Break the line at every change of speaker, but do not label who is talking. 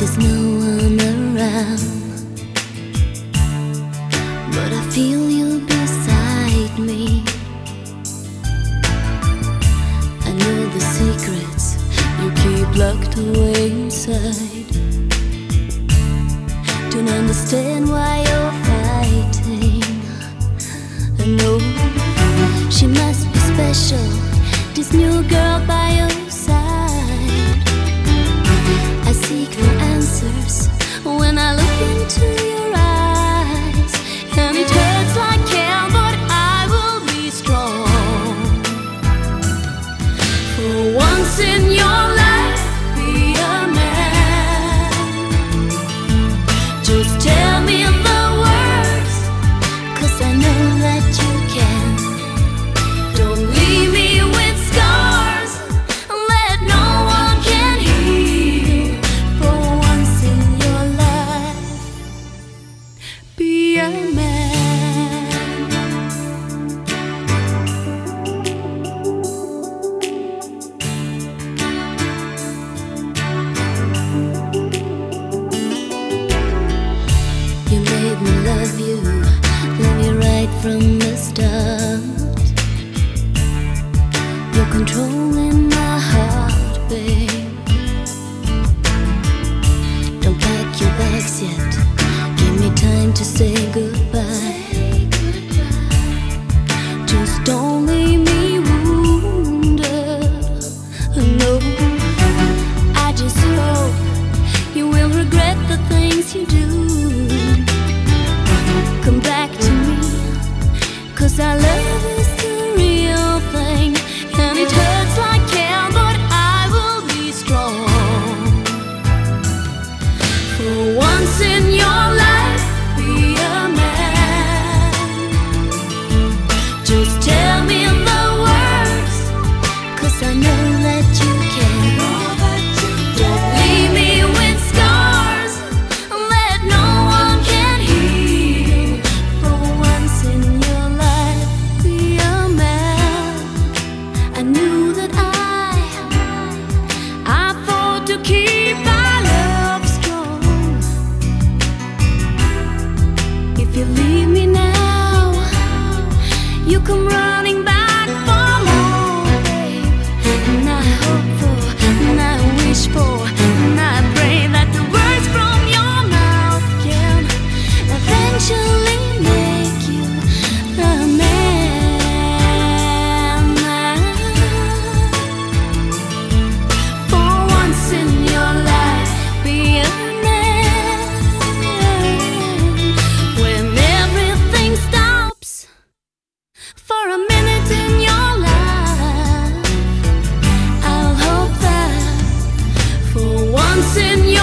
there's no one around, but I feel you beside me. I know the secrets you keep locked away inside. Don't understand why you're fighting. I know she must be special, this new girl by your side. I seek for answers when I look into your eyes, and it hurts like hell, but I will be strong. For once in your life, be a man. Just tell me the words, 'cause I know that you can. Don't leave me with scars that no one can heal. For once in your life, be a man. You made me love you right from the start. You're controlling my heart, babe. Don't pack your bags yet, give me time to say goodbye. Just don't leave me wounded. No, I just hope you will regret the things you do. Come back to me, 'cause our love is the real thing, and it hurts like hell, but I will be strong. For once in your life, be a man. Just tell me the words, 'cause I know that you can. Don't leave me with scars that no one can heal. For once in your life, be a man. I knew that I fought to keep our love strong. If you leave me now, you come running back for more, babe. And I hope for, and I wish for, and I pray that the words from your mouth can eventually make you a man. For once in your life, be a man. When everything stops for a minute in your life, I'll hope that for once in